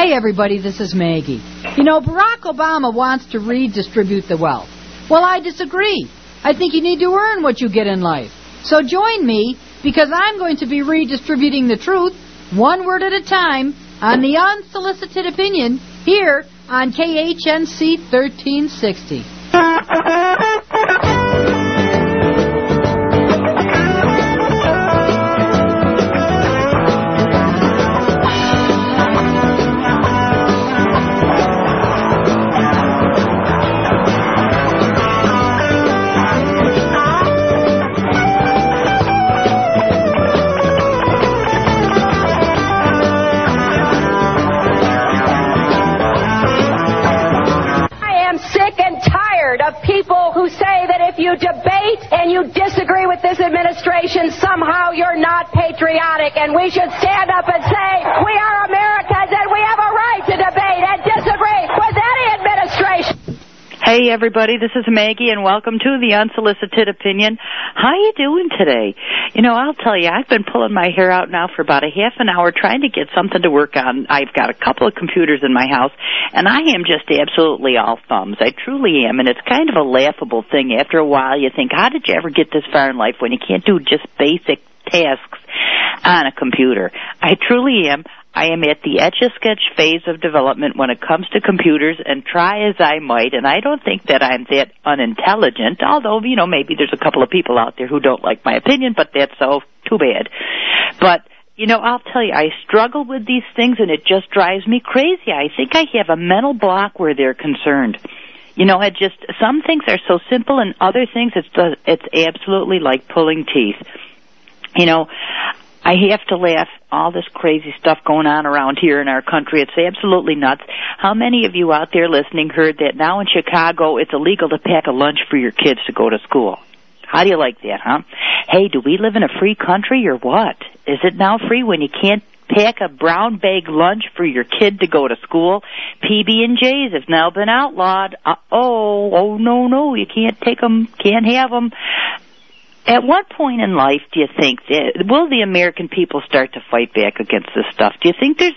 Hey, everybody, this is Maggie. You know, Barack Obama wants to redistribute the wealth. Well, I disagree. I think you need to earn what you get in life. So join me, because I'm going to be redistributing the truth, one word at a time, on the Unsolicited Opinion, here on KHNC 1360. Debate and you disagree with this administration, somehow you're not patriotic, and we should stand up and say we are Americans and we have a right to debate and disagree with any administration. Hey everybody, this is Maggie and welcome to the Unsolicited Opinion. How you doing today? You know, I'll tell you, I've been pulling my hair out now for about a half an hour trying to get something to work on. I've got a couple of computers in my house and I am just absolutely all thumbs. I truly am, and it's kind of a laughable thing. After a while you think, how did you ever get this far in life when you can't do just basic tasks on a computer? I truly am. I am at the Etch-a-Sketch phase of development when it comes to computers, and try as I might, and I don't think that I'm that unintelligent, although, you know, maybe there's a couple of people out there who don't like my opinion, but that's so too bad. But, you know, I'll tell you, I struggle with these things, and it just drives me crazy. I think I have a mental block where they're concerned. You know, some things are so simple, and other things, it's absolutely like pulling teeth. You know, I have to laugh. All this crazy stuff going on around here in our country, it's absolutely nuts. How many of you out there listening heard that now in Chicago it's illegal to pack a lunch for your kids to go to school? How do you like that, huh? Hey, do we live in a free country or what? Is it now free when you can't pack a brown bag lunch for your kid to go to school? PB&Js have now been outlawed. Oh, no, you can't take them, can't have them. At what point in life do you think will the American people start to fight back against this stuff? Do you think there's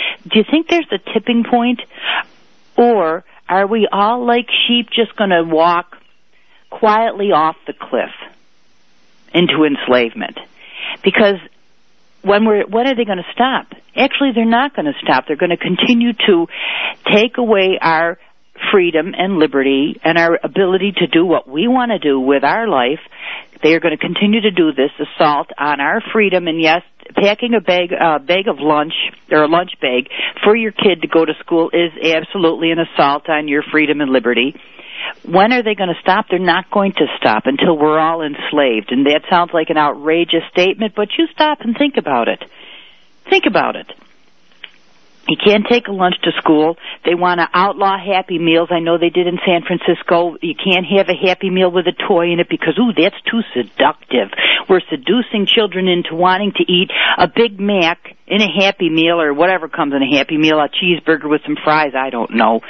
a tipping point, or are we all like sheep just going to walk quietly off the cliff into enslavement? Because when are they going to stop? Actually, they're not going to stop. They're going to continue to take away our freedom and liberty and our ability to do what we want to do with our life. They are going to continue to do this assault on our freedom, and yes, packing a bag of lunch or a lunch bag for your kid to go to school is absolutely an assault on your freedom and liberty. When are they going to stop? They're not going to stop until we're all enslaved, and that sounds like an outrageous statement, but you stop and think about it. Think about it. You can't take a lunch to school. They want to outlaw Happy Meals. I know they did in San Francisco. You can't have a Happy Meal with a toy in it because, that's too seductive. We're seducing children into wanting to eat a Big Mac in a Happy Meal or whatever comes in a Happy Meal, a cheeseburger with some fries, I don't know.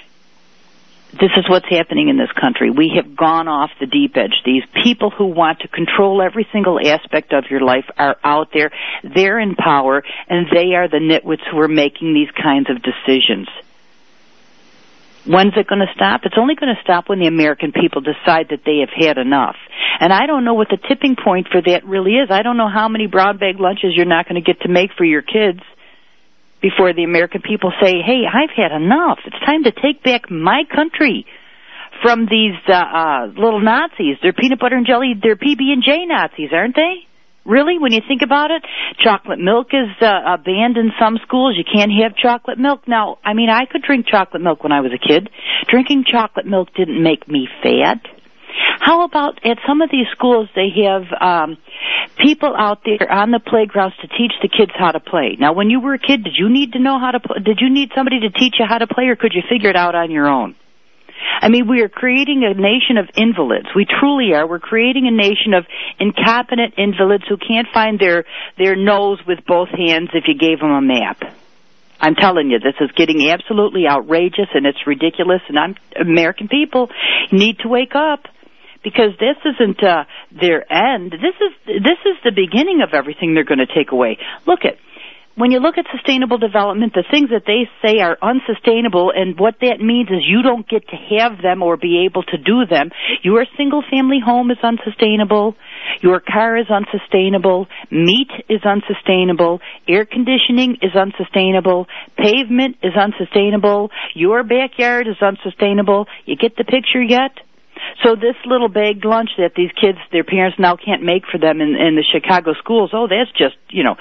This is what's happening in this country. We have gone off the deep edge. These people who want to control every single aspect of your life are out there. They're in power, and they are the nitwits who are making these kinds of decisions. When's it going to stop? It's only going to stop when the American people decide that they have had enough. And I don't know what the tipping point for that really is. I don't know how many brown bag lunches you're not going to get to make for your kids before the American people say, hey, I've had enough. It's time to take back my country from these little Nazis. They're peanut butter and jelly, they're PB&J Nazis, aren't they? Really, when you think about it? Chocolate milk is banned in some schools. You can't have chocolate milk. Now, I mean, I could drink chocolate milk when I was a kid. Drinking chocolate milk didn't make me fat. How about at some of these schools they have people out there on the playgrounds to teach the kids how to play? Now, when you were a kid, did you need to know how to play? Did you need somebody to teach you how to play, or could you figure it out on your own? I mean, we are creating a nation of invalids. We truly are. We're creating a nation of incompetent invalids who can't find their nose with both hands if you gave them a map. I'm telling you, this is getting absolutely outrageous, and it's ridiculous, and American people need to wake up, because this isn't their end. This is the beginning of everything they're going to take away. Look at when you look at sustainable development, the things that they say are unsustainable, and what that means is you don't get to have them or be able to do them. Your single-family home is unsustainable. Your car is unsustainable. Meat is unsustainable. Air conditioning is unsustainable. Pavement is unsustainable. Your backyard is unsustainable. You get the picture yet? So this little bagged lunch that these kids, their parents now can't make for them in the Chicago schools, that's just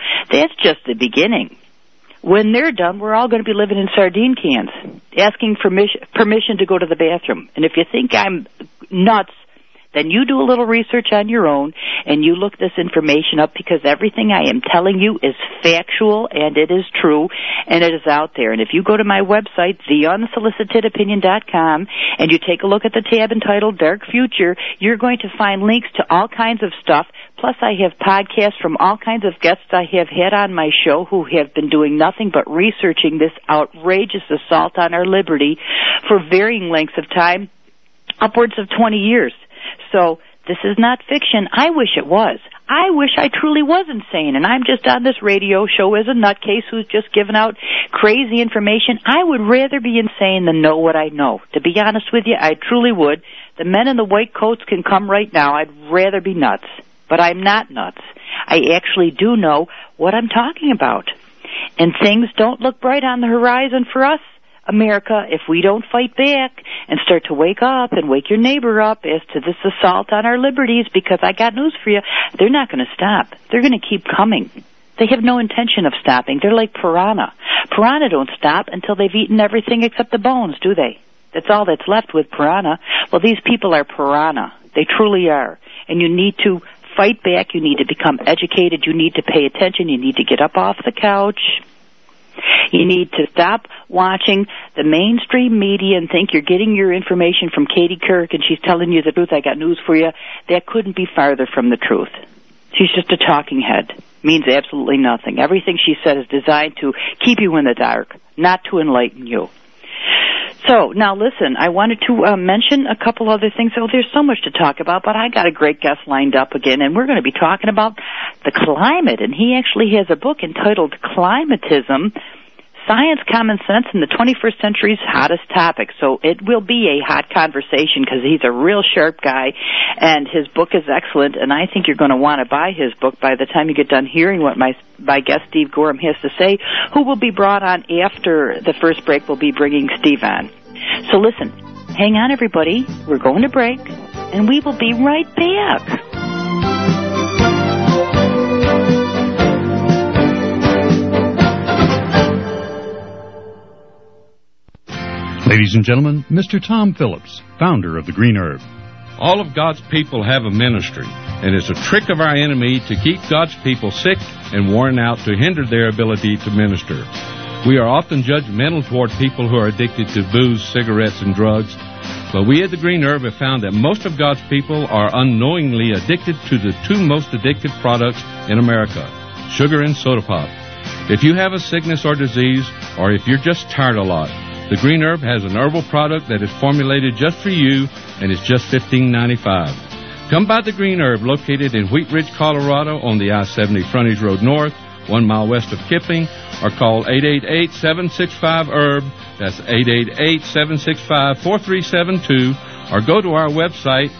the beginning. When they're done, we're all going to be living in sardine cans, asking permission to go to the bathroom. And if you think I'm nuts, then you do a little research on your own and you look this information up, because everything I am telling you is factual and it is true and it is out there. And if you go to my website, theunsolicitedopinion.com, and you take a look at the tab entitled Dark Future, you're going to find links to all kinds of stuff. Plus, I have podcasts from all kinds of guests I have had on my show who have been doing nothing but researching this outrageous assault on our liberty for varying lengths of time, upwards of 20 years. So this is not fiction. I wish it was. I wish I truly was insane, and I'm just on this radio show as a nutcase who's just giving out crazy information. I would rather be insane than know what I know. To be honest with you, I truly would. The men in the white coats can come right now. I'd rather be nuts. But I'm not nuts. I actually do know what I'm talking about. And things don't look bright on the horizon for us, America, if we don't fight back and start to wake up and wake your neighbor up as to this assault on our liberties, because I got news for you, they're not going to stop. They're going to keep coming. They have no intention of stopping. They're like piranha. Piranha don't stop until they've eaten everything except the bones, do they? That's all that's left with piranha. Well, these people are piranha. They truly are. And you need to fight back. You need to become educated. You need to pay attention. You need to get up off the couch. You need to stop watching the mainstream media and think you're getting your information from Katie Kirk and she's telling you the truth. I got news for you. That couldn't be farther from the truth. She's just a talking head. Means absolutely nothing. Everything she said is designed to keep you in the dark, not to enlighten you. So, now listen, I wanted to mention a couple other things. Oh, there's so much to talk about, but I got a great guest lined up again, and we're going to be talking about the climate. And he actually has a book entitled Climatism, Science, Common Sense, and the 21st Century's Hottest Topic. So it will be a hot conversation because he's a real sharp guy, and his book is excellent, and I think you're going to want to buy his book by the time you get done hearing what my guest Steve Gorham has to say, who will be brought on after the first break. We'll be bringing Steve on. So listen, hang on, everybody. We're going to break, and we will be right back. Ladies and gentlemen, Mr. Tom Phillips, founder of the Green Herb. All of God's people have a ministry, and it's a trick of our enemy to keep God's people sick and worn out to hinder their ability to minister. We are often judgmental toward people who are addicted to booze, cigarettes, and drugs, but we at the Green Herb have found that most of God's people are unknowingly addicted to the two most addictive products in America, sugar and soda pop. If you have a sickness or disease, or if you're just tired a lot, the Green Herb has an herbal product that is formulated just for you, and it's just $15.95. Come by the Green Herb, located in Wheat Ridge, Colorado, on the I-70 Frontage Road North, 1 mile west of Kipping, or call 888-765-HERB. That's 888-765-4372, or go to our website,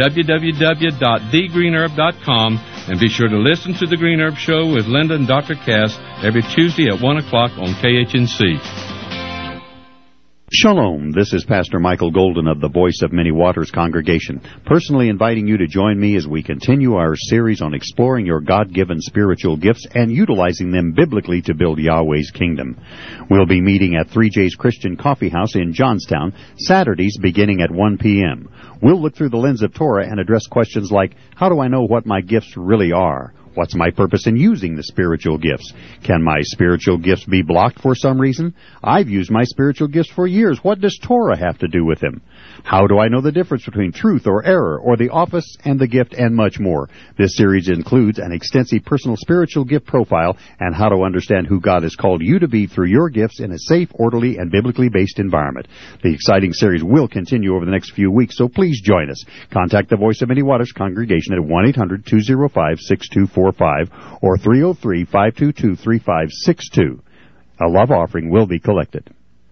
www.thegreenherb.com, and be sure to listen to The Green Herb Show with Linda and Dr. Cass every Tuesday at 1 o'clock on KHNC. Shalom, this is Pastor Michael Golden of the Voice of Many Waters congregation, personally inviting you to join me as we continue our series on exploring your God-given spiritual gifts and utilizing them biblically to build Yahweh's kingdom. We'll be meeting at 3J's Christian Coffee House in Johnstown, Saturdays beginning at 1 p.m. We'll look through the lens of Torah and address questions like, how do I know what my gifts really are? What's my purpose in using the spiritual gifts? Can my spiritual gifts be blocked for some reason? I've used my spiritual gifts for years. What does Torah have to do with them? How do I know the difference between truth or error, or the office and the gift, and much more? This series includes an extensive personal spiritual gift profile and how to understand who God has called you to be through your gifts in a safe, orderly, and biblically based environment. The exciting series will continue over the next few weeks, so please join us. Contact the Voice of Many Waters congregation at 1-800-205-6243. 888-522-3745 or 303-522-3562. A love offering will be collected.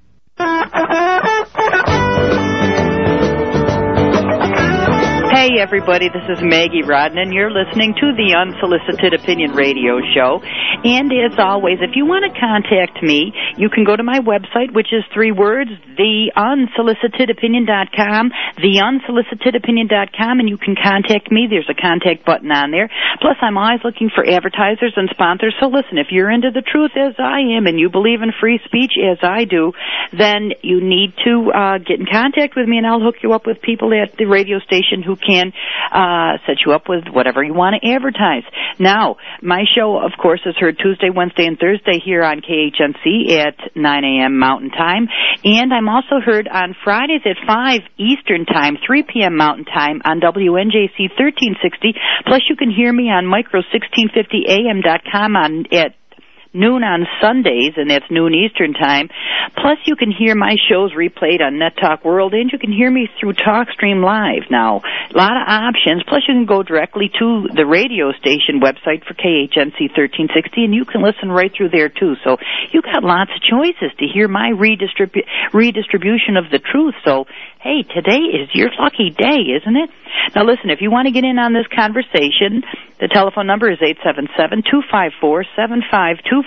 Hey, everybody, this is Maggie Rodden. You're listening to the Unsolicited Opinion Radio Show. And as always, if you want to contact me, you can go to my website, which is 3 words, theunsolicitedopinion.com, theunsolicitedopinion.com, and you can contact me. There's a contact button on there. Plus, I'm always looking for advertisers and sponsors. So listen, if you're into the truth as I am and you believe in free speech as I do, then you need to get in contact with me, and I'll hook you up with people at the radio station who can set you up with whatever you want to advertise. Now, my show, of course, is heard Tuesday, Wednesday, and Thursday here on KHNC at 9 a.m. Mountain Time. And I'm also heard on Fridays at 5 Eastern Time, 3 p.m. Mountain Time on WNJC 1360. Plus, you can hear me on micro1650am.com at noon on Sundays, and that's noon Eastern Time. Plus, you can hear my shows replayed on Net Talk World, and you can hear me through TalkStream Live. Now, a lot of options. Plus, you can go directly to the radio station website for KHNC 1360, and you can listen right through there, too. So you got lots of choices to hear my redistribution of the truth. So, hey, today is your lucky day, isn't it? Now, listen, if you want to get in on this conversation, the telephone number is 877-254-7524,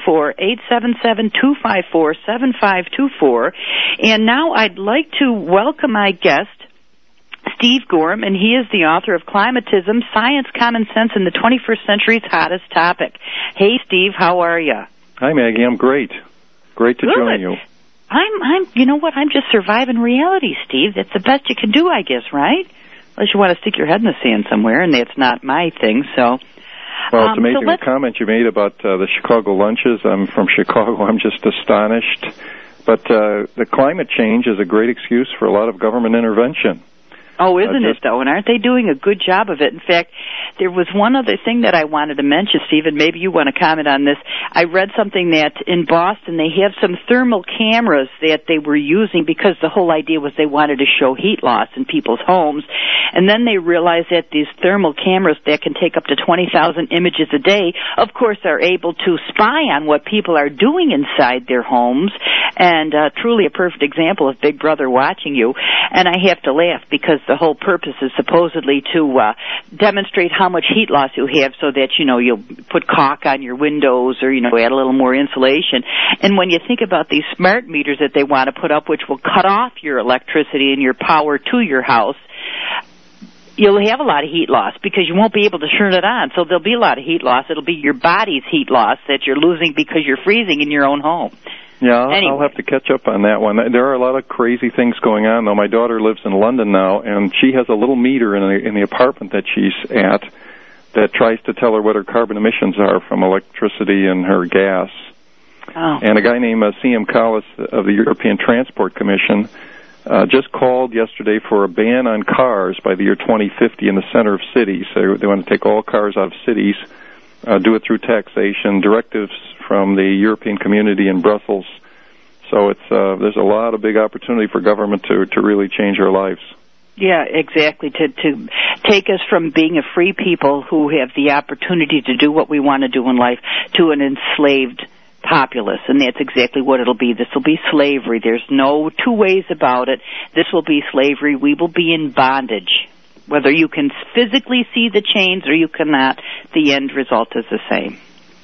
877-254-7524. And now I'd like to welcome my guest, Steve Gorham, and he is the author of Climatism, Science, Common Sense, and the 21st Century's Hottest Topic. Hey, Steve, how are you? Hi, Maggie. I'm great. Great to join you. You know what? I'm just surviving reality, Steve. That's the best you can do, I guess, right? Unless you want to stick your head in the sand somewhere, and that's not my thing, so... Well, it's amazing the comment you made about the Chicago lunches. I'm from Chicago. I'm just astonished. But the climate change is a great excuse for a lot of government intervention. Oh, isn't it, though? And aren't they doing a good job of it? In fact, there was one other thing that I wanted to mention, Stephen. Maybe you want to comment on this. I read something that in Boston they have some thermal cameras that they were using because the whole idea was they wanted to show heat loss in people's homes. And then they realized that these thermal cameras that can take up to 20,000 images a day, of course, are able to spy on what people are doing inside their homes. And truly a perfect example of Big Brother watching you. And I have to laugh because the whole purpose is supposedly to demonstrate how much heat loss you have so that, you'll put caulk on your windows or, add a little more insulation. And when you think about these smart meters that they want to put up, which will cut off your electricity and your power to your house, you'll have a lot of heat loss because you won't be able to turn it on. So there'll be a lot of heat loss. It'll be your body's heat loss that you're losing because you're freezing in your own home. Yeah, anyway. I'll have to catch up on that one. There are a lot of crazy things going on, though. My daughter lives in London now, and she has a little meter in the apartment that she's at that tries to tell her what her carbon emissions are from electricity and her gas. Oh. And a guy named C.M. Collis of the European Transport Commission just called yesterday for a ban on cars by the year 2050 in the center of cities. So they want to take all cars out of cities, do it through taxation, directives from the European community in Brussels. So there's a lot of big opportunity for government to really change our lives. Yeah, exactly. To take us from being a free people who have the opportunity to do what we want to do in life to an enslaved populace, and that's exactly what it'll be. This will be slavery. There's no two ways about it. This will be slavery. We will be in bondage. Whether you can physically see the chains or you cannot, the end result is the same.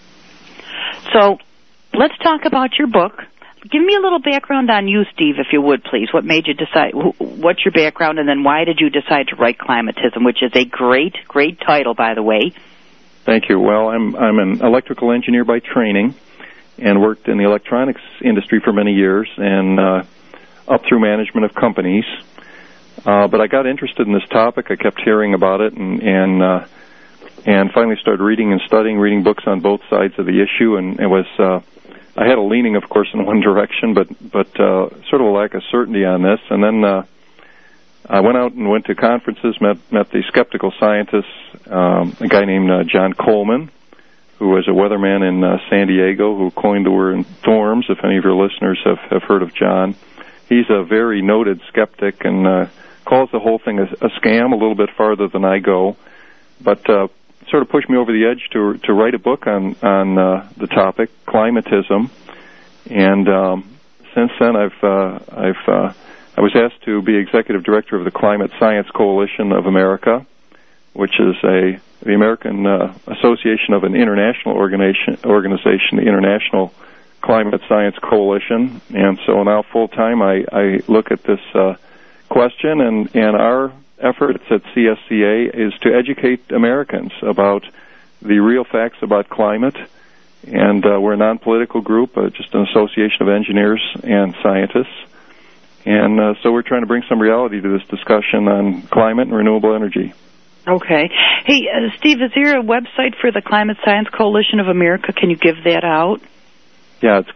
So let's talk about your book. Give me a little background on you, Steve, if you would, please. What made you decide, what's your background, and then why did you decide to write Climatism, which is a great, great title, by the way. Thank you. Well, I'm an electrical engineer by training and worked in the electronics industry for many years and up through management of companies. But I got interested in this topic. I kept hearing about it and finally started reading and studying, reading books on both sides of the issue, and it was I had a leaning, of course, in one direction, but sort of a lack of certainty on this. And then I went to conferences, met the skeptical scientists, a guy named John Coleman, who was a weatherman in San Diego, who coined the word thorms, if any of your listeners have heard of John. He's a very noted skeptic and calls the whole thing a scam, a little bit farther than I go. But sort of pushed me over the edge to write a book on the topic, climatism. And since then, I was asked to be executive director of the Climate Science Coalition of America, which is the American Association of an international organization, the International Climate Science Coalition. And so now full-time I look at this question, and our efforts at CSCA is to educate Americans about the real facts about climate. And we're a non-political group, just an association of engineers and scientists. And so we're trying to bring some reality to this discussion on climate and renewable energy. Okay. Hey, Steve, is there a website for the Climate Science Coalition of America? Can you give that out? Yeah, it's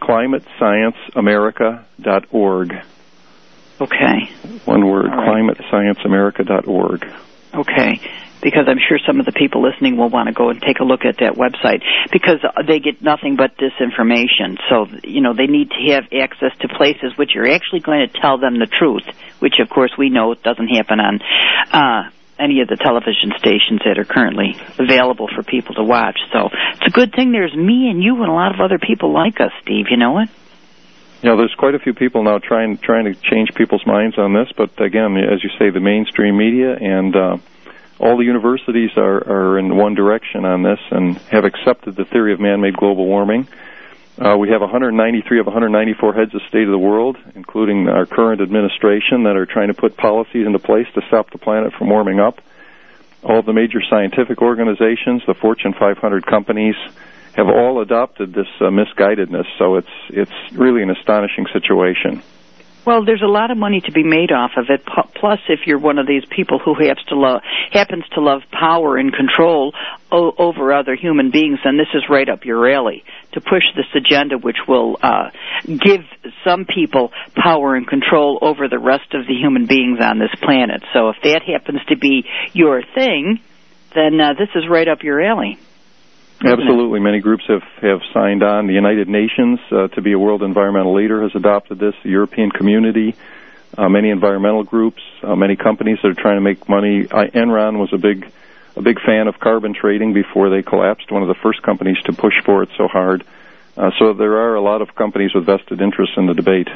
climatescienceamerica.org. Okay. One word, climatescienceamerica.org. Okay. Because I'm sure some of the people listening will want to go and take a look at that website, because they get nothing but disinformation. So, they need to have access to places which are actually going to tell them the truth, which, of course, we know doesn't happen on any of the television stations that are currently available for people to watch. So it's a good thing there's me and you and a lot of other people like us, Steve. You know it? There's quite a few people now trying to change people's minds on this. But, again, as you say, the mainstream media and all the universities are in one direction on this and have accepted the theory of man-made global warming. We have 193 of 194 heads of state of the world, including our current administration, that are trying to put policies into place to stop the planet from warming up. All of the major scientific organizations, the Fortune 500 companies, have all adopted this misguidedness. So it's really an astonishing situation. Well, there's a lot of money to be made off of it. Plus, if you're one of these people who happens to love power and control over other human beings, then this is right up your alley to push this agenda, which will give some people power and control over the rest of the human beings on this planet. So if that happens to be your thing, then this is right up your alley. Absolutely. Many groups have signed on. The United Nations, to be a world environmental leader, has adopted this. The European community, many environmental groups, many companies that are trying to make money. Enron was a big fan of carbon trading before they collapsed, one of the first companies to push for it so hard. So there are a lot of companies with vested interests in the debate.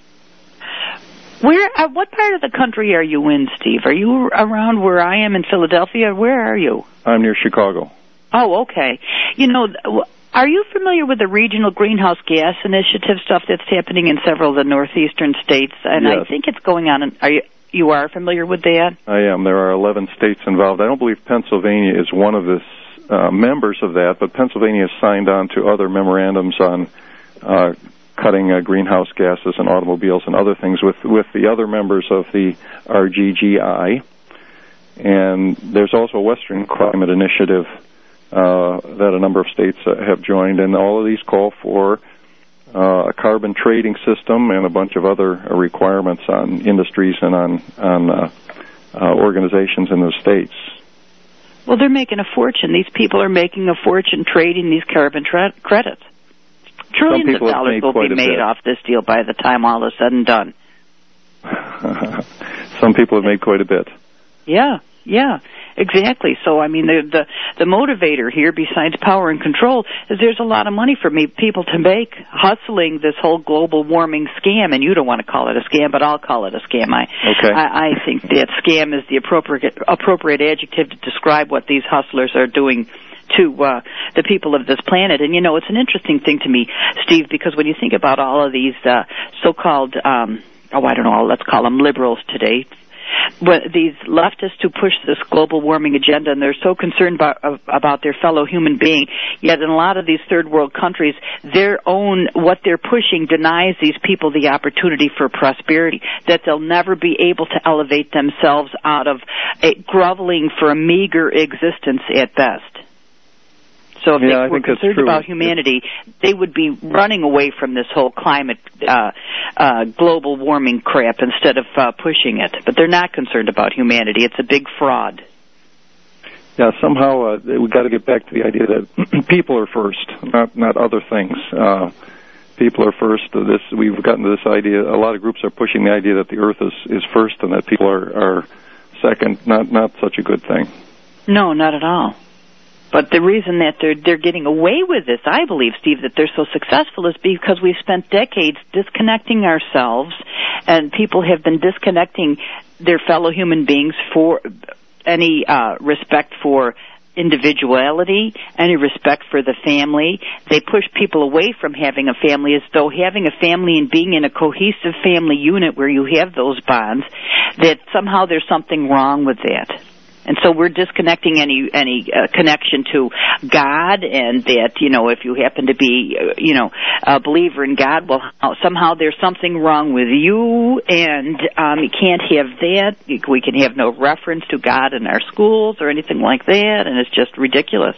What part of the country are you in, Steve? Are you around where I am in Philadelphia? Where are you? I'm near Chicago. Oh, okay. Are you familiar with the regional greenhouse gas initiative stuff that's happening in several of the northeastern states? And yes. I think it's going on. You are familiar with that? I am. There are 11 states involved. I don't believe Pennsylvania is one of the members of that, but Pennsylvania has signed on to other memorandums on cutting greenhouse gases in automobiles and other things with the other members of the RGGI. And there's also a Western Climate Initiative that a number of states have joined, and all of these call for a carbon trading system and a bunch of other requirements on industries and on organizations in those states. Well, they're making a fortune. These people are making a fortune trading these carbon credits. Trillions of dollars will be made off this deal by the time all is said and done. Some people have made quite a bit. Yeah, exactly. So, I mean, the motivator here, besides power and control, is there's a lot of money for people to make hustling this whole global warming scam. And you don't want to call it a scam, but I'll call it a scam. I think that scam is the appropriate adjective to describe what these hustlers are doing to the people of this planet. And, it's an interesting thing to me, Steve, because when you think about all of these so-called, let's call them liberals today, but these leftists who push this global warming agenda, and they're so concerned about their fellow human being, yet in a lot of these third world countries, what they're pushing denies these people the opportunity for prosperity, that they'll never be able to elevate themselves out of groveling for a meager existence at best. So if they were concerned about humanity, they would be running away from this whole climate, global warming crap instead of pushing it. But they're not concerned about humanity. It's a big fraud. Yeah, somehow we've got to get back to the idea that people are first, not other things. People are first. We've gotten to this idea. A lot of groups are pushing the idea that the Earth is first and that people are second. Not such a good thing. No, not at all. But the reason that they're getting away with this, I believe, Steve, that they're so successful is because we've spent decades disconnecting ourselves, and people have been disconnecting their fellow human beings for any respect for individuality, any respect for the family. They push people away from having a family as though having a family and being in a cohesive family unit where you have those bonds, that somehow there's something wrong with that. And so we're disconnecting any connection to God, and that, if you happen to be, a believer in God, well, somehow there's something wrong with you, and you can't have that. We can have no reference to God in our schools or anything like that, and it's just ridiculous.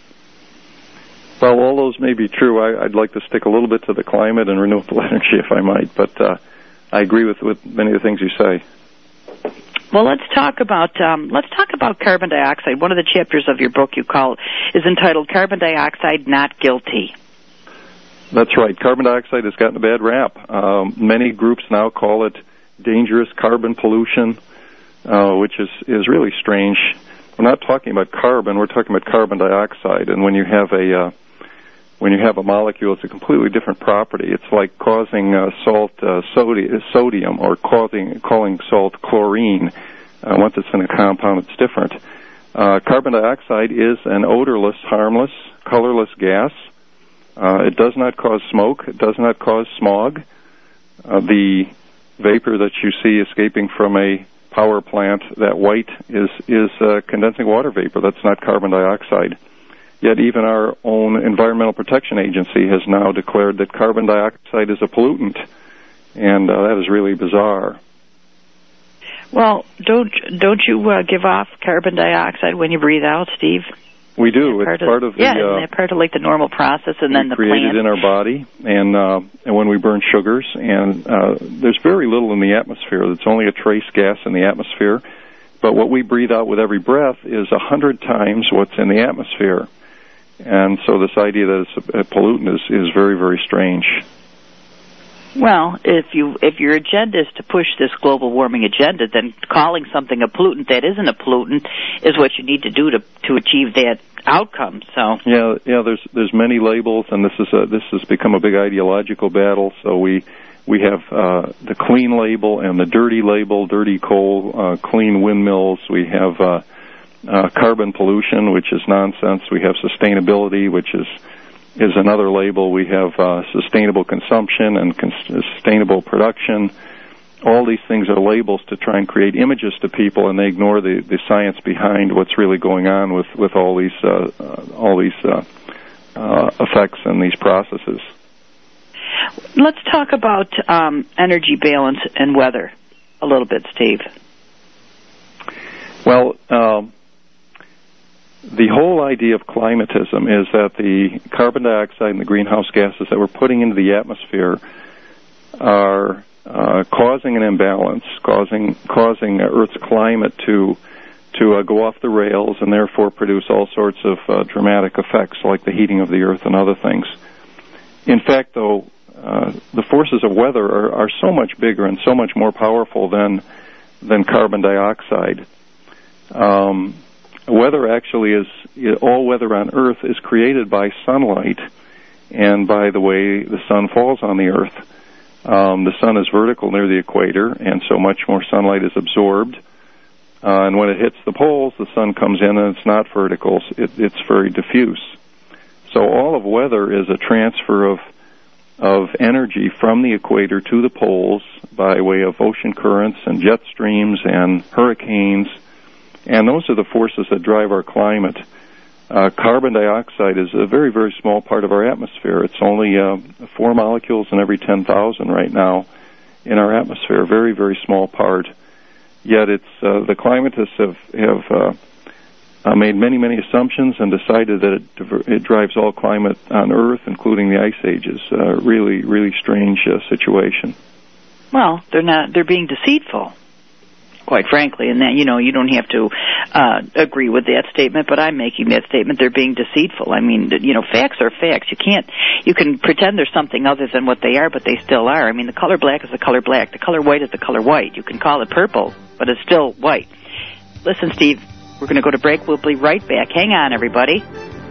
Well, all those may be true. I'd like to stick a little bit to the climate and renewable energy, if I might, but I agree with many of the things you say. Well, let's talk about carbon dioxide. One of the chapters of your book is entitled "Carbon Dioxide Not Guilty." That's right. Carbon dioxide has gotten a bad rap. Many groups now call it dangerous carbon pollution, which is really strange. We're not talking about carbon; we're talking about carbon dioxide. And when you have a molecule, it's a completely different property. It's like causing salt sodium, or calling salt chlorine. Once it's in a compound, it's different. Carbon dioxide is an odorless, harmless, colorless gas. It does not cause smoke. It does not cause smog. The vapor that you see escaping from a power plant, that white, is condensing water vapor. That's not carbon dioxide. Yet even our own Environmental Protection Agency has now declared that carbon dioxide is a pollutant, and that is really bizarre. Well, don't you give off carbon dioxide when you breathe out, Steve? We do. It's part of the isn't that part of like the normal process, and then the created in our body, and when we burn sugars, and there's very little in the atmosphere. It's only a trace gas in the atmosphere, but what we breathe out with every breath is 100 times what's in the atmosphere. And so this idea that it's a pollutant is very, very strange. Well, if your agenda is to push this global warming agenda, then calling something a pollutant that isn't a pollutant is what you need to do to achieve that outcome. So yeah, there's many labels, and this has become a big ideological battle. So we have the clean label and the dirty label: dirty coal, clean windmills. We have carbon pollution, which is nonsense. We have sustainability, which is another label. We have sustainable consumption and sustainable production. All these things are labels to try and create images to people, and they ignore the science behind what's really going on with all these effects and these processes. Let's talk about energy balance and weather a little bit, Steve. Well, the whole idea of climatism is that the carbon dioxide and the greenhouse gases that we're putting into the atmosphere are causing an imbalance, causing Earth's climate to go off the rails, and therefore produce all sorts of dramatic effects like the heating of the Earth and other things. In fact, though, the forces of weather are so much bigger and so much more powerful than carbon dioxide. Weather actually all weather on Earth is created by sunlight and by the way the sun falls on the Earth. The sun is vertical near the equator, and so much more sunlight is absorbed. And when it hits the poles, the sun comes in and it's not vertical. It's very diffuse. So all of weather is a transfer of energy from the equator to the poles by way of ocean currents and jet streams and hurricanes. And those are the forces that drive our climate. Carbon dioxide is a very, very small part of our atmosphere. It's only 4 molecules in every 10,000 right now in our atmosphere, a very, very small part. Yet the climatists have made many, many assumptions and decided that it drives all climate on Earth, including the ice ages. Really, really strange situation. Well, they're being deceitful, quite frankly, and that, you don't have to agree with that statement, but I'm making that statement. They're being deceitful. I mean, facts are facts. You can pretend there's something other than what they are, but they still are. I mean, the color black is the color black. The color white is the color white. You can call it purple, but it's still white. Listen, Steve, We're going to go to break. We'll be right back. Hang on, everybody.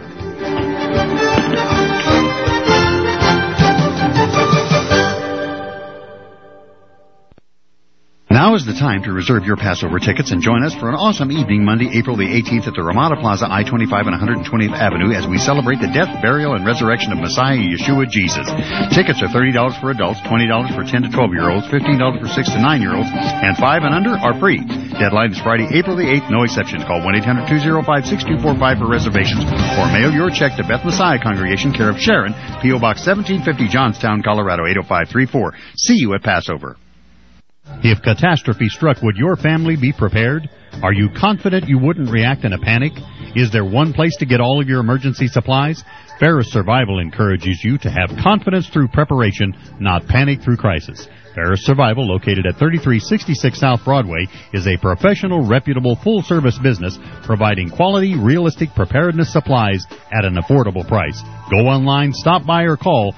Now is the time to reserve your Passover tickets and join us for an awesome evening Monday, April the 18th at the Ramada Plaza, I-25 and 120th Avenue as we celebrate the death, burial, and resurrection of Messiah Yeshua Jesus. Tickets are $30 for adults, $20 for 10 to 12-year-olds, $15 for 6 to 9-year-olds, and 5 and under are free. Deadline is Friday, April the 8th. No exceptions. Call 1-800-205-6245 for reservations or mail your check to Beth Messiah Congregation, care of Sharon, P.O. Box 1750, Johnstown, Colorado, 80534. See you at Passover. If catastrophe struck, would your family be prepared? Are you confident you wouldn't react in a panic? Is there one place to get all of your emergency supplies? Ferris Survival encourages you to have confidence through preparation, not panic through crisis. Ferris Survival, located at 3366 South Broadway, is a professional, reputable, full-service business providing quality, realistic preparedness supplies at an affordable price. Go online, stop by, or call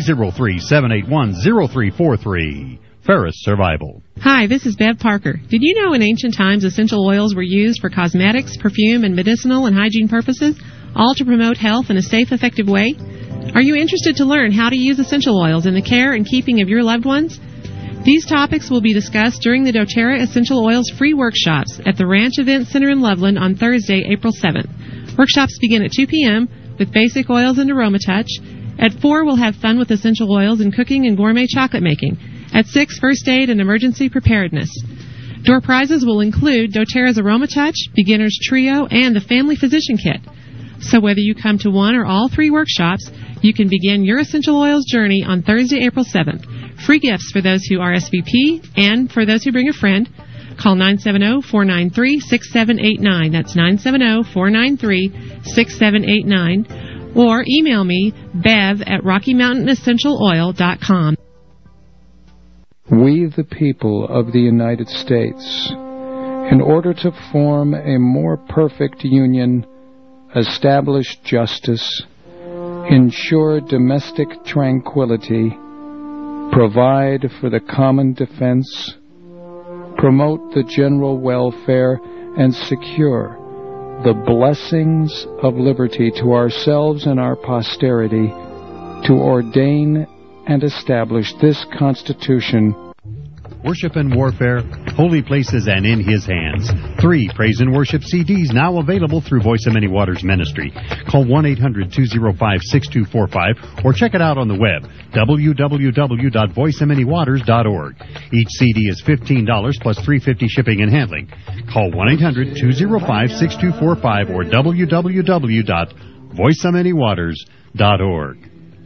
303-781-0343. Ferris Survival. Hi, this is Bev Parker. Did you know in ancient times essential oils were used for cosmetics, perfume, and medicinal and hygiene purposes, all to promote health in a safe, effective way? Are you interested to learn how to use essential oils in the care and keeping of your loved ones? These topics will be discussed during the doTERRA Essential Oils free workshops at the Ranch Event Center in Loveland on Thursday, April 7th. Workshops begin at 2 p.m. with basic oils and aroma touch. At 4, we'll have fun with essential oils and cooking and gourmet chocolate making. At 6, first aid and emergency preparedness. Door prizes will include doTERRA's Aroma Touch, Beginner's Trio, and the Family Physician Kit. So whether you come to one or all 3 workshops, you can begin your essential oils journey on Thursday, April 7th. Free gifts for those who RSVP and for those who bring a friend. Call 970-493-6789. That's 970-493-6789. Or email me, bev@RockyMountainEssentialOil.com. We, the people of the United States, in order to form a more perfect union, establish justice, ensure domestic tranquility, provide for the common defense, promote the general welfare, and secure the blessings of liberty to ourselves and our posterity, to ordain and establish this Constitution. Worship and Warfare, Holy Places and In His Hands. 3 Praise and Worship CDs now available through Voice of Many Waters Ministry. Call 1-800-205-6245 or check it out on the web, www.voiceofmanywaters.org. Each CD is $15 plus $3.50 shipping and handling. Call 1-800-205-6245 or www.voiceofmanywaters.org.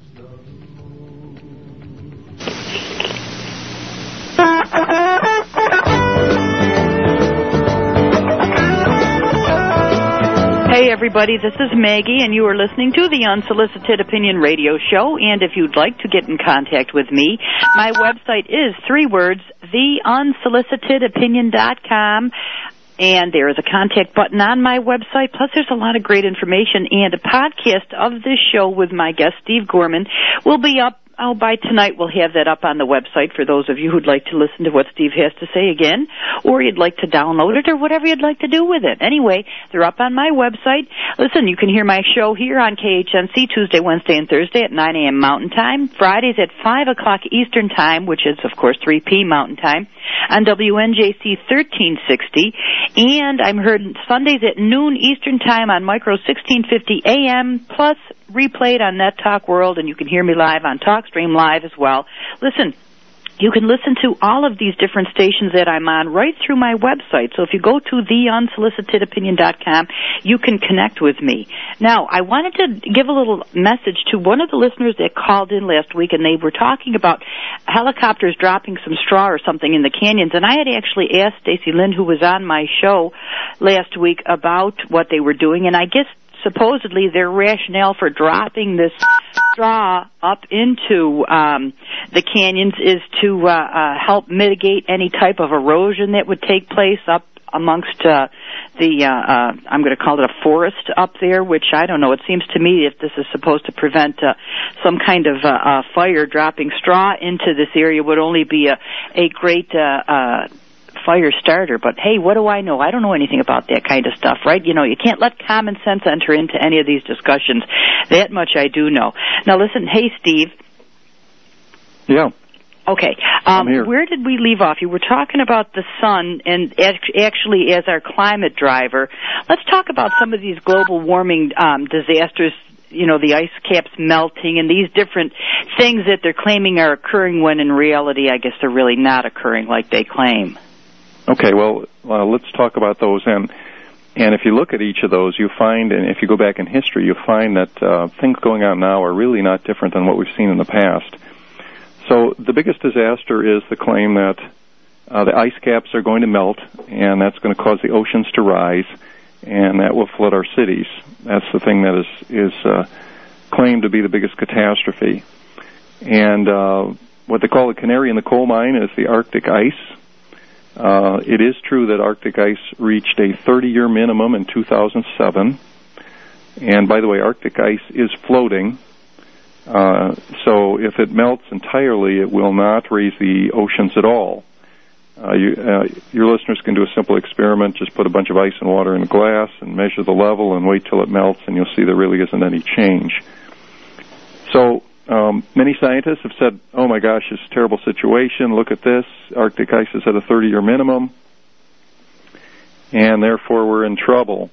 Hey everybody, this is Maggie and you are listening to the Unsolicited Opinion Radio Show, and if you'd like to get in contact with me, my website is 3 words, theunsolicitedopinion.com, and there is a contact button on my website, plus there's a lot of great information, and a podcast of this show with my guest Steve Gorman will be up. Oh, by tonight we'll have that up on the website for those of you who'd like to listen to what Steve has to say again, or you'd like to download it, or whatever you'd like to do with it. Anyway, they're up on my website. Listen, you can hear my show here on KHNC Tuesday, Wednesday, and Thursday at 9 a.m. Mountain Time, Fridays at 5 o'clock Eastern Time, which is, of course, 3 p.m. Mountain Time, on WNJC 1360, and I'm heard Sundays at noon Eastern Time on Micro 1650 AM, plus replayed on Net Talk World, and you can hear me live on TalkStream Live as well. Listen, you can listen to all of these different stations that I'm on right through my website. So if you go to theunsolicitedopinion.com, you can connect with me. Now, I wanted to give a little message to one of the listeners that called in last week, and they were talking about helicopters dropping some straw or something in the canyons. And I had actually asked Stacy Lynn, who was on my show last week, about what they were doing, and I guess supposedly their rationale for dropping this straw up into the canyons is to help mitigate any type of erosion that would take place up amongst I'm going to call it a forest up there, which I don't know. It seems to me if this is supposed to prevent some kind of fire, dropping straw into this area would only be a great fire starter, but hey, what do I know? I don't know anything about that kind of stuff, right? You know, you can't let common sense enter into any of these discussions. That much I do know. Now listen, hey Steve. Yeah. Okay. Where did we leave off? You were talking about the sun and actually as our climate driver. Let's talk about some of these global warming disasters, you know, the ice caps melting and these different things that they're claiming are occurring when in reality I guess they're really not occurring like they claim. Okay, well, let's talk about those. And if you look at each of those, you find, and if you go back in history, you find that things going on now are really not different than what we've seen in the past. So the biggest disaster is the claim that the ice caps are going to melt, and that's going to cause the oceans to rise, and that will flood our cities. That's the thing that is claimed to be the biggest catastrophe. And what they call the canary in the coal mine is the Arctic ice. It is true that Arctic ice reached a 30-year minimum in 2007. And by the way, Arctic ice is floating. So if it melts entirely, it will not raise the oceans at all. Your listeners can do a simple experiment. Just put a bunch of ice and water in a glass and measure the level and wait till it melts, and you'll see there really isn't any change. So many scientists have said, oh my gosh, it's a terrible situation. Look at this. Arctic ice is at a 30-year minimum, and therefore we're in trouble.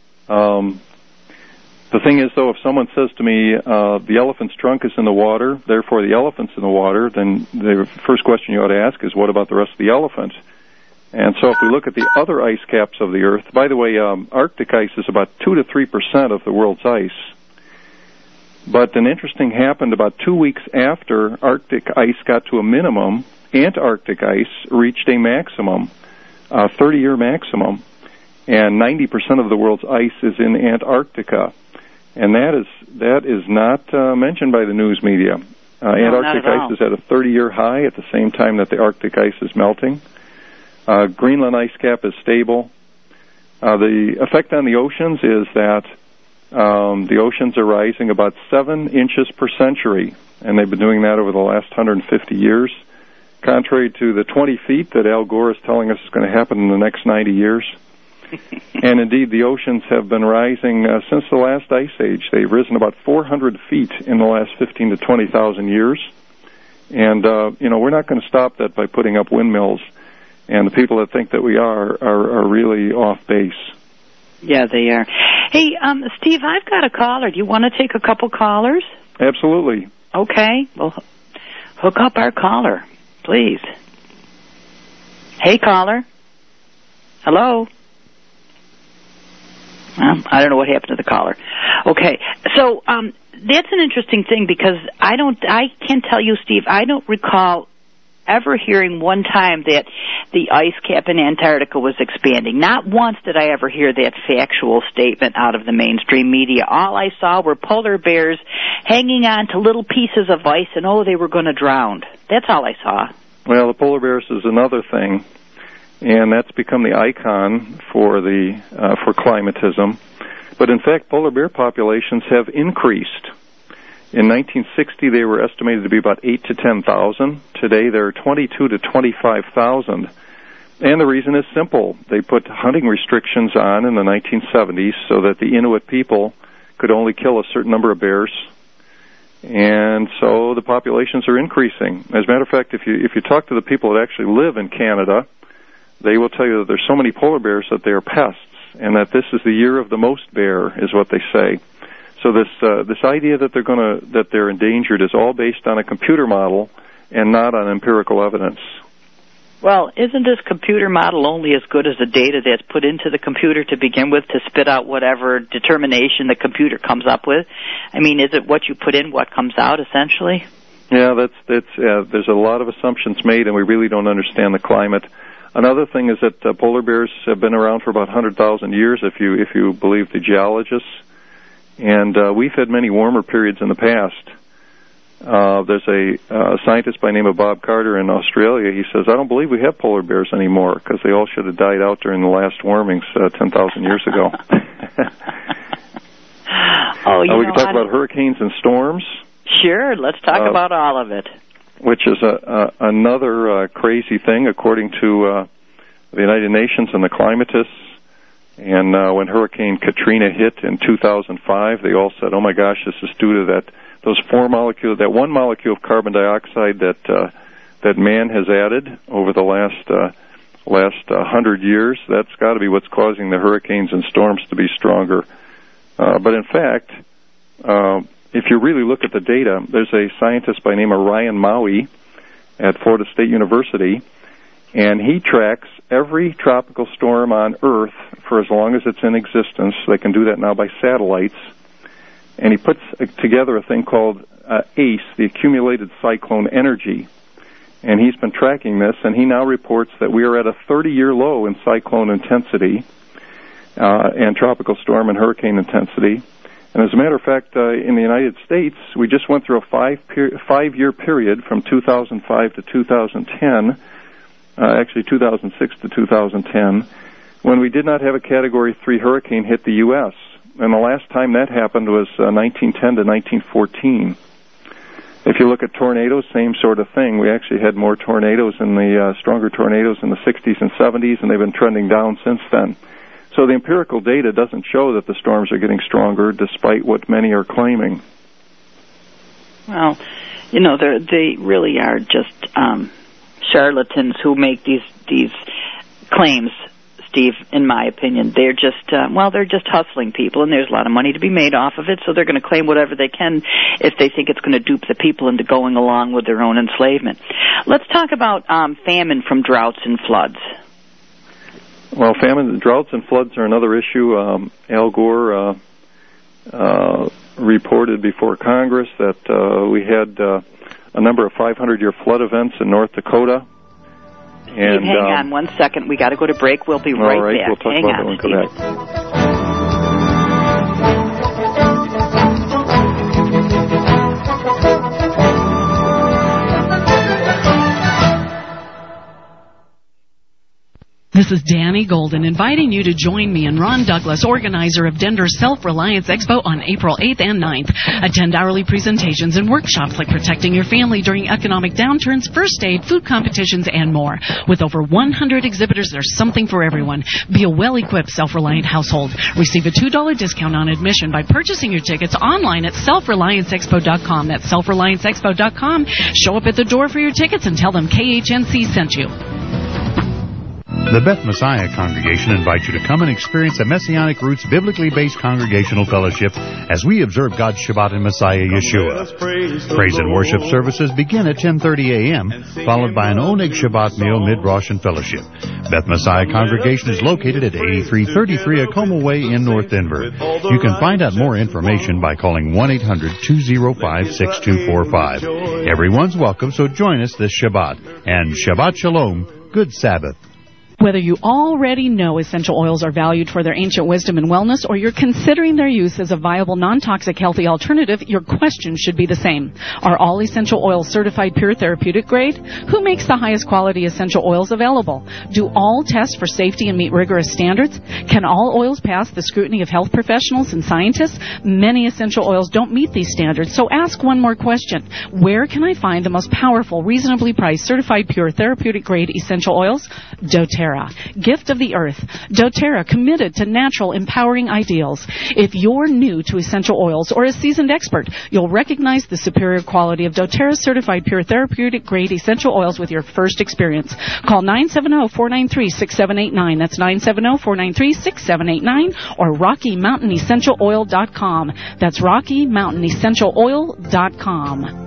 The thing is, though, if someone says to me, the elephant's trunk is in the water, therefore the elephant's in the water, then the first question you ought to ask is, what about the rest of the elephant? And so if we look at the other ice caps of the Earth, by the way, Arctic ice is about 2 to 3% of the world's ice. But an interesting happened about 2 weeks after Arctic ice got to a minimum, Antarctic ice reached a maximum, a 30-year maximum, and 90% of the world's ice is in Antarctica. And that is not mentioned by the news media. Antarctic ice is at a 30-year high at the same time that the Arctic ice is melting. Greenland ice cap is stable. The effect on the oceans is that the oceans are rising about 7 inches per century, and they've been doing that over the last 150 years, contrary to the 20 feet that Al Gore is telling us is going to happen in the next 90 years. And indeed, the oceans have been rising since the last ice age. They've risen about 400 feet in the last 15 to 20,000 years. And, we're not going to stop that by putting up windmills. And the people that think that we are really off base. Yeah, they are. Hey, Steve, I've got a caller. Do you want to take a couple callers? Absolutely. Okay. Well, hook up our caller, please. Hey, caller. Hello. Well, I don't know what happened to the caller. Okay, so that's an interesting thing because I can tell you, Steve, I don't recall ever hearing one time that the ice cap in Antarctica was expanding. Not once did I ever hear that factual statement out of the mainstream media. All I saw were polar bears hanging on to little pieces of ice and, they were going to drown. That's all I saw. Well, the polar bears is another thing. And that's become the icon for climatism. But in fact, polar bear populations have increased. In 1960, they were estimated to be about 8 to 10,000. Today, they're 22 to 25,000. And the reason is simple. They put hunting restrictions on in the 1970s so that the Inuit people could only kill a certain number of bears. And so the populations are increasing. As a matter of fact, if you talk to the people that actually live in Canada, they will tell you that there's so many polar bears that they are pests, and that this is the year of the most bear, is what they say. So this idea that they're endangered is all based on a computer model and not on empirical evidence. Well, isn't this computer model only as good as the data that's put into the computer to begin with to spit out whatever determination the computer comes up with? I mean, is it what you put in, what comes out, essentially? Yeah, there's a lot of assumptions made, and we really don't understand the climate. Another thing is that polar bears have been around for about 100,000 years, if you believe the geologists. And we've had many warmer periods in the past. There's a scientist by the name of Bob Carter in Australia. He says, I don't believe we have polar bears anymore because they all should have died out during the last warmings 10,000 years ago. We can talk about hurricanes and storms. Sure, let's talk about all of it. Which is another crazy thing, according to the United Nations and the climatists. And when Hurricane Katrina hit in 2005, they all said, "Oh my gosh, this is due to that one molecule of carbon dioxide that man has added over the last 100 years. That's got to be what's causing the hurricanes and storms to be stronger." But in fact, if you really look at the data, there's a scientist by the name of Ryan Maui at Florida State University, and he tracks every tropical storm on Earth for as long as it's in existence. They can do that now by satellites. And he puts together a thing called ACE, the Accumulated Cyclone Energy. And he's been tracking this, and he now reports that we are at a 30-year low in cyclone intensity and tropical storm and hurricane intensity. And as a matter of fact, in the United States, we just went through a five-year period from 2005 to 2010, actually 2006 to 2010, when we did not have a Category 3 hurricane hit the U.S. And the last time that happened was 1910 to 1914. If you look at tornadoes, same sort of thing. We actually had more tornadoes stronger tornadoes in the 60s and 70s, and they've been trending down since then. So the empirical data doesn't show that the storms are getting stronger, despite what many are claiming. Well, they really are just charlatans who make these claims, Steve, in my opinion. They're just, they're just hustling people, and there's a lot of money to be made off of it, so they're going to claim whatever they can if they think it's going to dupe the people into going along with their own enslavement. Let's talk about famine from droughts and floods. Well, famine, droughts, and floods are another issue. Al Gore reported before Congress that we had a number of 500-year flood events in North Dakota. And, hang on 1 second. We got to go to break. We'll be right back. All right, we'll talk hang about on, that when we come back. This is Danny Golden inviting you to join me and Ron Douglas, organizer of Denver's Self-Reliance Expo on April 8th and 9th. Attend hourly presentations and workshops like protecting your family during economic downturns, first aid, food competitions, and more. With over 100 exhibitors, there's something for everyone. Be a well-equipped self-reliant household. Receive a $2 discount on admission by purchasing your tickets online at selfrelianceexpo.com. That's selfrelianceexpo.com. Show up at the door for your tickets and tell them KHNC sent you. The Beth Messiah Congregation invites you to come and experience a Messianic Roots biblically based congregational fellowship as we observe God's Shabbat in Messiah Yeshua. Praise and worship services begin at 10:30 a.m., followed by an Oneg Shabbat meal, mid-Rosh, and fellowship. Beth Messiah Congregation is located at 8333 Acoma Way in North Denver. You can find out more information by calling 1-800-205-6245. Everyone's welcome, so join us this Shabbat. And Shabbat Shalom, good Sabbath. Whether you already know essential oils are valued for their ancient wisdom and wellness, or you're considering their use as a viable, non-toxic, healthy alternative, your question should be the same. Are all essential oils certified pure therapeutic grade? Who makes the highest quality essential oils available? Do all test for safety and meet rigorous standards? Can all oils pass the scrutiny of health professionals and scientists? Many essential oils don't meet these standards, so ask one more question. Where can I find the most powerful, reasonably priced, certified pure therapeutic grade essential oils? doTERRA. Gift of the Earth. doTERRA, committed to natural, empowering ideals. If you're new to essential oils or a seasoned expert, you'll recognize the superior quality of doTERRA's certified pure therapeutic grade essential oils with your first experience. Call 970-493-6789. That's 970-493-6789 or RockyMountainEssentialOil.com. That's RockyMountainEssentialOil.com.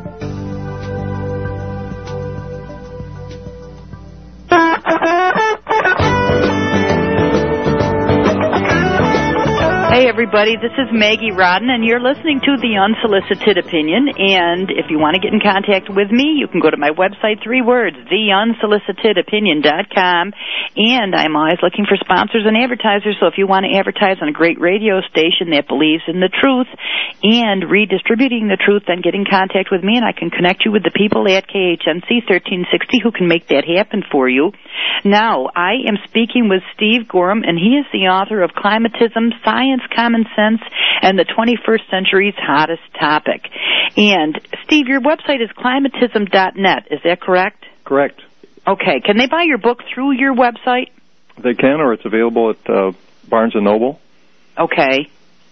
Hey everybody, this is Maggie Rodden, and you're listening to The Unsolicited Opinion. And if you want to get in contact with me, you can go to my website, 3 words, theunsolicitedopinion.com. And I'm always looking for sponsors and advertisers, so if you want to advertise on a great radio station that believes in the truth and redistributing the truth, then get in contact with me, and I can connect you with the people at KHNC 1360 who can make that happen for you. Now, I am speaking with Steve Gorham, and he is the author of Climatism, Science, Common Sense, and the 21st Century's Hottest Topic. And, Steve, your website is climatism.net. Is that correct? Correct. Okay. Can they buy your book through your website? They can, or it's available at Barnes & Noble. Okay.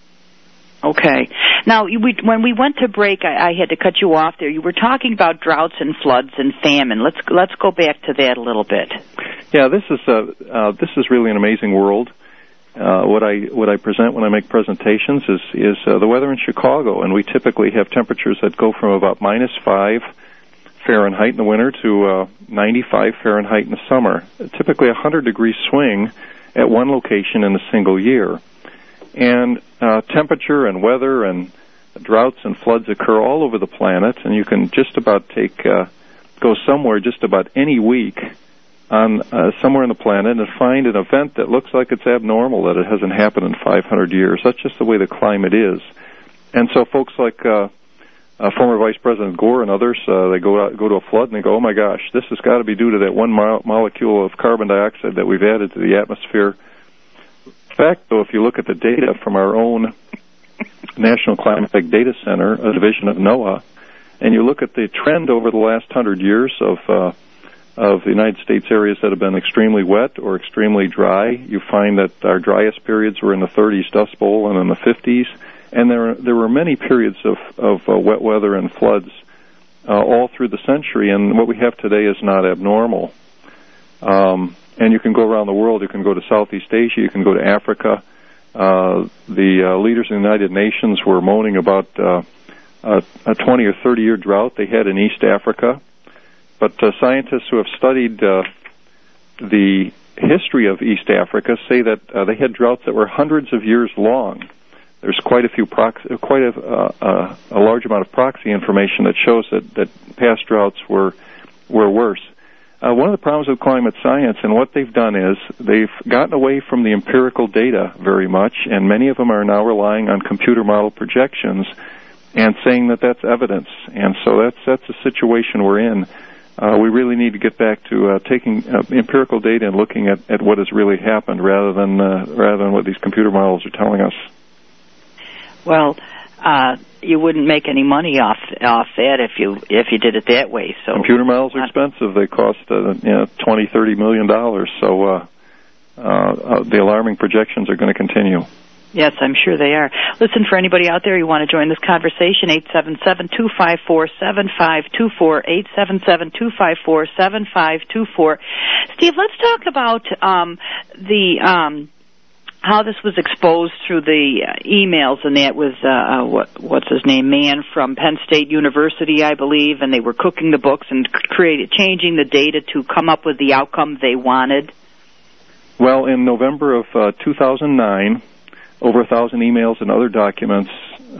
Now, when we went to break, I had to cut you off there. You were talking about droughts and floods and famine. Let's go back to that a little bit. Yeah, this is really an amazing world. What I present when I make presentations is the weather in Chicago, and we typically have temperatures that go from about -5 Fahrenheit in the winter to 95 Fahrenheit in the summer. Typically a 100-degree swing at one location in a single year. And temperature and weather and droughts and floods occur all over the planet, and you can just about go somewhere just about any week on somewhere on the planet and find an event that looks like it's abnormal, that it hasn't happened in 500 years. That's just the way the climate is. And so folks like former Vice President Gore and others, they go to a flood and they go, oh my gosh, this has got to be due to that one molecule of carbon dioxide that we've added to the atmosphere. In fact, though, if you look at the data from our own National Climatic Data Center, a division of NOAA, and you look at the trend over the last 100 years of the United States areas that have been extremely wet or extremely dry, you find that our driest periods were in the 30s Dust Bowl and in the 50s, and there were many periods of wet weather and floods all through the century, and what we have today is not abnormal. And you can go around the world. You can go to Southeast Asia. You can go to Africa. The leaders in the United Nations were moaning about a 20 or 30-year drought they had in East Africa. But scientists who have studied the history of East Africa say that they had droughts that were hundreds of years long. There's quite a large amount of proxy information that shows that past droughts were worse. One of the problems with climate science, and what they've done is they've gotten away from the empirical data very much, and many of them are now relying on computer model projections and saying that that's evidence. And so that's the situation we're in. We really need to get back to taking empirical data and looking at what has really happened rather than what these computer models are telling us. Well, you wouldn't make any money off that if you did it that way. So computer models are expensive. They cost $20-30 million. So the alarming projections are going to continue. Yes, I'm sure they are. Listen, for anybody out there who want to join this conversation, 877-254-7524, 877-254-7524. Steve, let's talk about how this was exposed through the emails, and that was what's his name, man from Penn State University, I believe, and they were cooking the books and changing the data to come up with the outcome they wanted. Well, in November of 2009, over 1,000 emails and other documents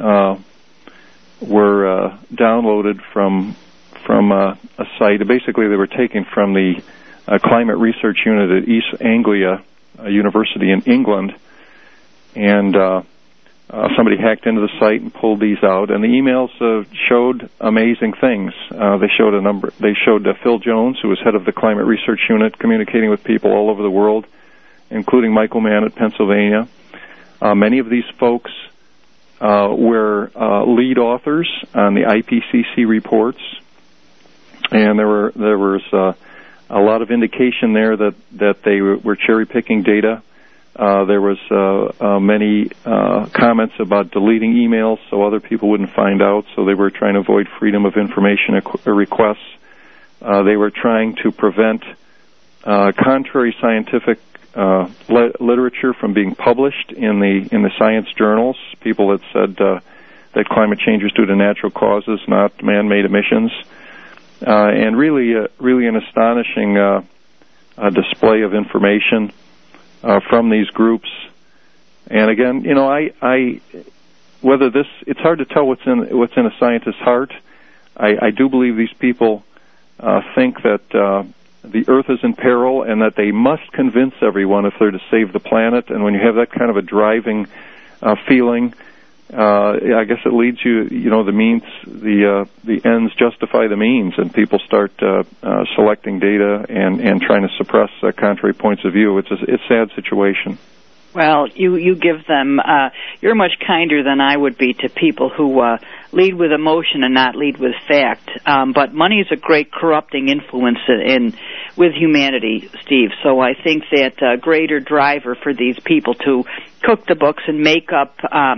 were downloaded from a site. Basically, they were taken from the Climate Research Unit at East Anglia University in England, and somebody hacked into the site and pulled these out. And the emails showed amazing things. They showed Phil Jones, who was head of the Climate Research Unit, communicating with people all over the world, including Michael Mann at Pennsylvania. Many of these folks were lead authors on the IPCC reports, and there was a lot of indication there that they were cherry-picking data. There was many comments about deleting emails so other people wouldn't find out, so they were trying to avoid freedom of information requests. They were trying to prevent contrary scientific literature from being published in the science journals. People that said that climate change is due to natural causes, not man-made emissions. And really an astonishing display of information from these groups. And again, it's hard to tell what's in a scientist's heart. I do believe these people think that the Earth is in peril and that they must convince everyone if they're to save the planet. And when you have that kind of a driving feeling, I guess it leads you. The ends justify the means, and people start selecting data and trying to suppress contrary points of view. It's a sad situation. Well, you give them, you're much kinder than I would be to people who lead with emotion and not lead with fact. But money is a great corrupting influence with humanity, Steve. So I think that a greater driver for these people to cook the books and make up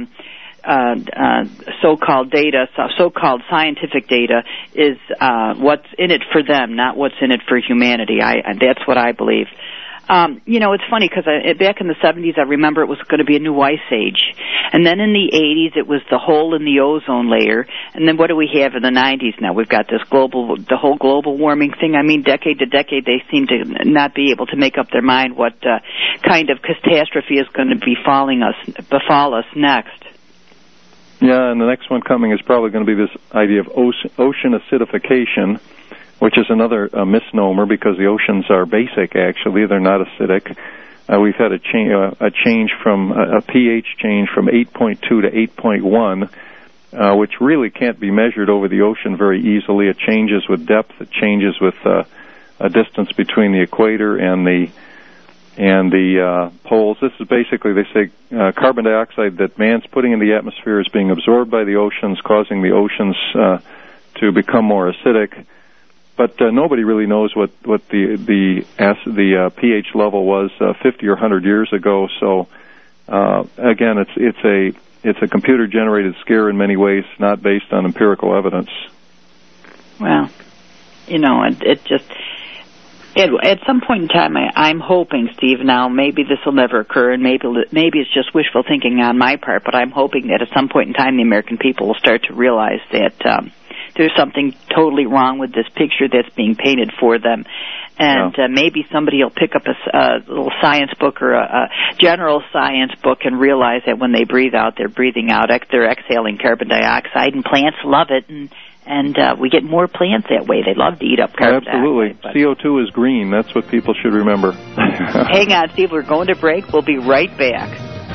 so-called data, so-called scientific data, is what's in it for them, not what's in it for humanity. That's what I believe. It's funny because back in the 70s, I remember it was going to be a new ice age. And then in the 80s, it was the hole in the ozone layer. And then what do we have in the 90s now? We've got the whole global warming thing. I mean, decade to decade, they seem to not be able to make up their mind what kind of catastrophe is going to befall us next. Yeah, and the next one coming is probably going to be this idea of ocean acidification, which is another misnomer because the oceans are basic, actually. They're not acidic. We've had a change from a pH change from 8.2 to 8.1, which really can't be measured over the ocean very easily. It changes with depth. It changes with a distance between the equator and the poles. This is basically, they say, carbon dioxide that man's putting in the atmosphere is being absorbed by the oceans, causing the oceans to become more acidic. But nobody really knows what the pH level was 50 or 100 years ago. So again, it's a computer generated scare in many ways, not based on empirical evidence. Well, it just at some point in time, I'm hoping, Steve. Now maybe this will never occur, and maybe it's just wishful thinking on my part. But I'm hoping that at some point in time, the American people will start to realize that there's something totally wrong with this picture that's being painted for them. And maybe somebody will pick up a little science book or a general science book and realize that when they breathe out, they're breathing out, they're exhaling carbon dioxide, and plants love it, and we get more plants that way. They love to eat up carbon Absolutely. dioxide. CO2 is green. That's what people should remember. Hang on, Steve. We're going to break. We'll be right back.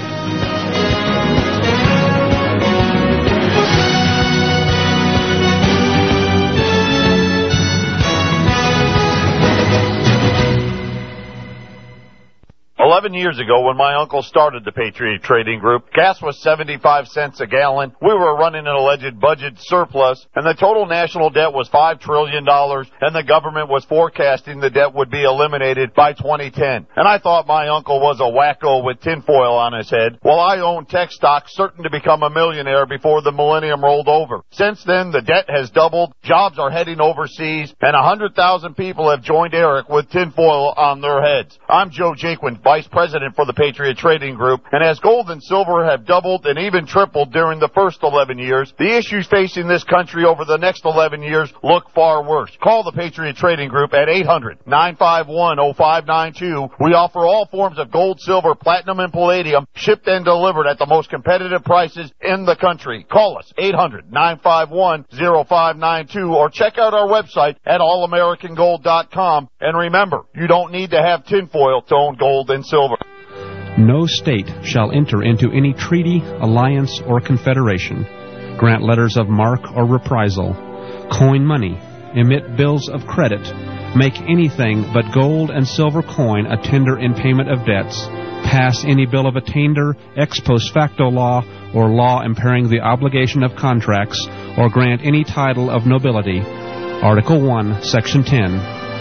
11 years ago, when my uncle started the Patriot Trading Group, gas was 75 cents a gallon. We were running an alleged budget surplus, and the total national debt was $5 trillion, and the government was forecasting the debt would be eliminated by 2010. And I thought my uncle was a wacko with tinfoil on his head. Well, I own tech stocks certain to become a millionaire before the millennium rolled over. Since then, the debt has doubled, jobs are heading overseas, and 100,000 people have joined Eric with tinfoil on their heads. I'm Joe Jaquin, Vice President for the Patriot Trading Group, and as gold and silver have doubled and even tripled during the first 11 years, the issues facing this country over the next 11 years look far worse. Call the Patriot Trading Group at 800-951-0592. We offer all forms of gold, silver, platinum, and palladium, shipped and delivered at the most competitive prices in the country. Call us, 800-951-0592, or check out our website at allamericangold.com. And remember, you don't need to have tinfoil to own gold and silver. No state shall enter into any treaty, alliance, or confederation, grant letters of marque or reprisal, coin money, emit bills of credit, make anything but gold and silver coin a tender in payment of debts, pass any bill of attainder, ex post facto law, or law impairing the obligation of contracts, or grant any title of nobility. Article 1, Section 10.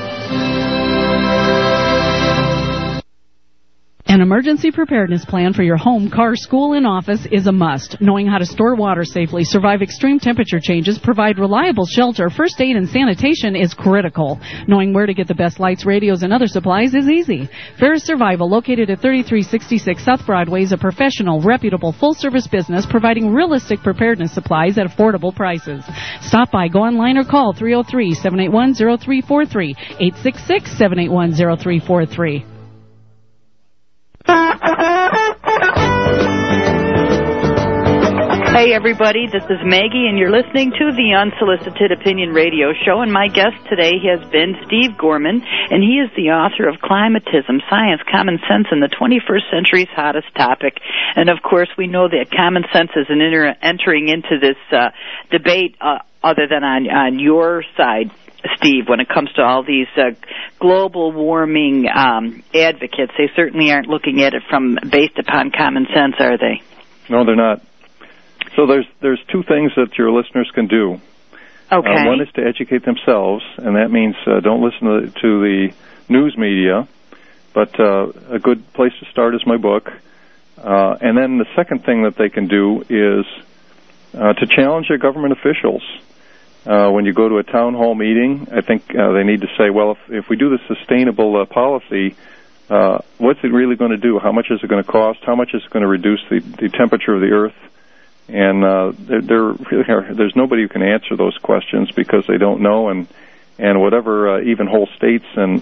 An emergency preparedness plan for your home, car, school, and office is a must. Knowing how to store water safely, survive extreme temperature changes, provide reliable shelter, first aid, and sanitation is critical. Knowing where to get the best lights, radios, and other supplies is easy. Ferris Survival, located at 3366 South Broadway, is a professional, reputable, full-service business providing realistic preparedness supplies at affordable prices. Stop by, go online, or call 303-781-0343, 866-781-0343. Hey everybody, this is Maggie and you're listening to the Unsolicited Opinion Radio Show, and my guest today has been Steve Gorman, and he is the author of Climatism, Science, Common Sense, and the 21st Century's Hottest Topic. And of course we know that common sense is entering into this debate other than on your side, Steve, when it comes to all these global warming advocates. They certainly aren't looking at it based upon common sense, are they? No, they're not. So there's two things that your listeners can do. Okay. One is to educate themselves, and that means don't listen to the news media, but a good place to start is my book. And then the second thing that they can do is to challenge their government officials. When you go to a town hall meeting, I think they need to say, well, if we do the sustainable policy, what's it really going to do? How much is it going to cost? How much is it going to reduce the temperature of the earth? And there's nobody who can answer those questions because they don't know, and whatever even whole states and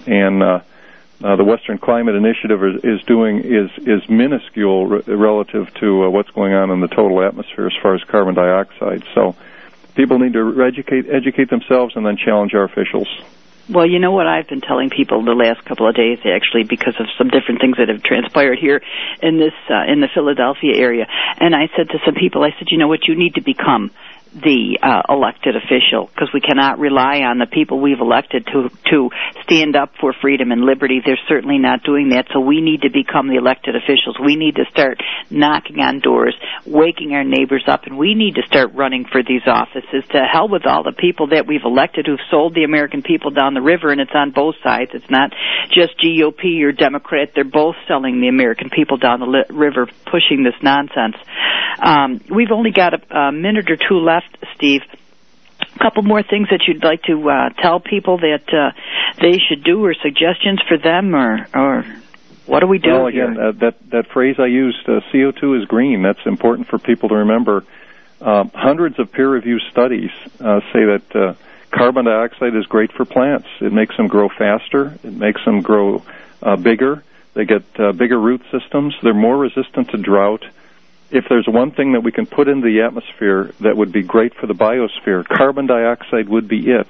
the Western Climate Initiative is doing is minuscule relative to what's going on in the total atmosphere as far as carbon dioxide. So people need to educate themselves and then challenge our officials. Well, you know what I've been telling people the last couple of days, actually, because of some different things that have transpired here in this in the Philadelphia area. And I said to some people, I said, you know what, you need to become the elected official, because we cannot rely on the people we've elected to stand up for freedom and liberty. They're certainly not doing that, so we need to become the elected officials. We need to start knocking on doors, waking our neighbors up, and we need to start running for these offices. To hell with all the people that we've elected who've sold the American people down the river, and it's on both sides. It's not just GOP or Democrat. They're both selling the American people down the river, pushing this nonsense. We've only got a minute or two left, Steve. A couple more things that you'd like to tell people that they should do, or suggestions for them, or what do we do? Well, again, that phrase I used, CO2 is green. That's important for people to remember. Hundreds of peer-reviewed studies say that carbon dioxide is great for plants. It makes them grow faster. It makes them grow bigger. They get bigger root systems. They're more resistant to drought. If there's one thing that we can put into the atmosphere that would be great for the biosphere, carbon dioxide would be it.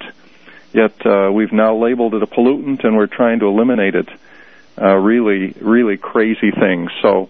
Yet we've now labeled it a pollutant, and we're trying to eliminate it. Really, really crazy thing. So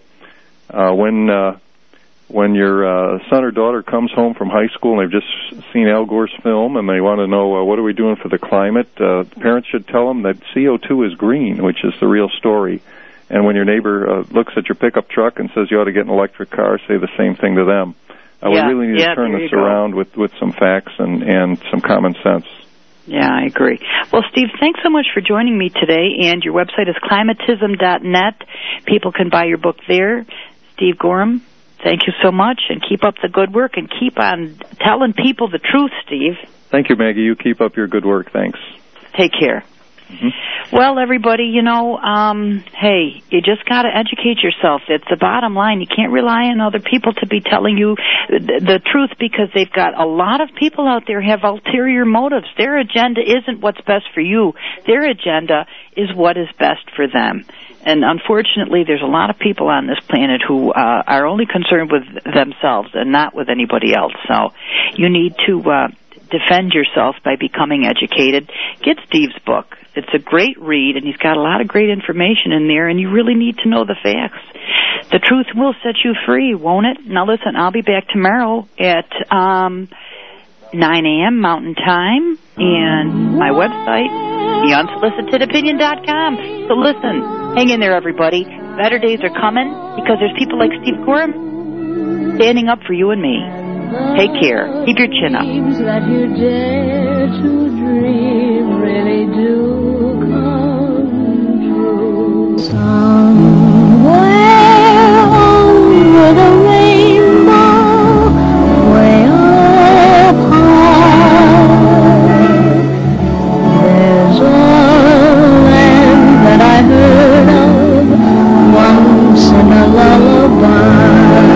when your son or daughter comes home from high school and they've just seen Al Gore's film and they want to know what are we doing for the climate, parents should tell them that CO2 is green, which is the real story. And when your neighbor looks at your pickup truck and says you ought to get an electric car, say the same thing to them. We really need to turn this around with some facts and some common sense. Yeah, I agree. Well, Steve, thanks so much for joining me today. And your website is climatism.net. People can buy your book there. Steve Gorham, thank you so much, and keep up the good work, and keep on telling people the truth, Steve. Thank you, Maggie. You keep up your good work. Thanks. Take care. Mm-hmm. Well, everybody, hey, you just got to educate yourself. It's the bottom line. You can't rely on other people to be telling you the truth, because they've got a lot of people out there have ulterior motives. Their agenda isn't what's best for you. Their agenda is what is best for them. And unfortunately, there's a lot of people on this planet who are only concerned with themselves and not with anybody else. So you need to defend yourself by becoming educated. Get Steve's book. It's a great read, and he's got a lot of great information in there, and you really need to know the facts. The truth will set you free, won't it? Now listen, I'll be back tomorrow at 9 a.m. Mountain Time, and my website, theunsolicitedopinion.com. So listen, hang in there, everybody. Better days are coming, because there's people like Steve Gorham standing up for you and me. Take care. Keep your chin up. That you dare to dream really do come true. Somewhere over the rainbow, way up high, there's a land that I heard of once in a lullaby.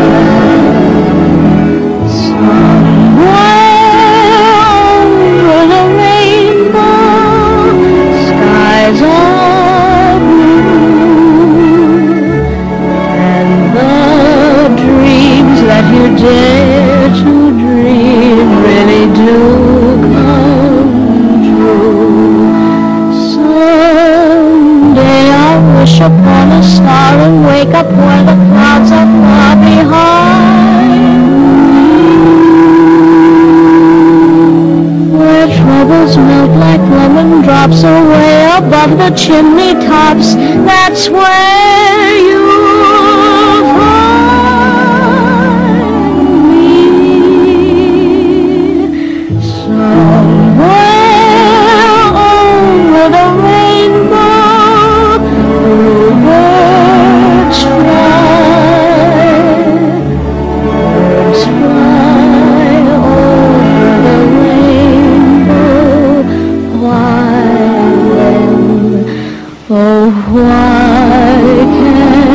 You dare to dream really do come true. Someday I'll wish upon a star and wake up where the clouds are far behind, where troubles melt like love treetops or way above the chimney tops, that's where you'll find me. Somewhere over the rainbow, bluebirds fly over the rainbow. Why then, oh why can't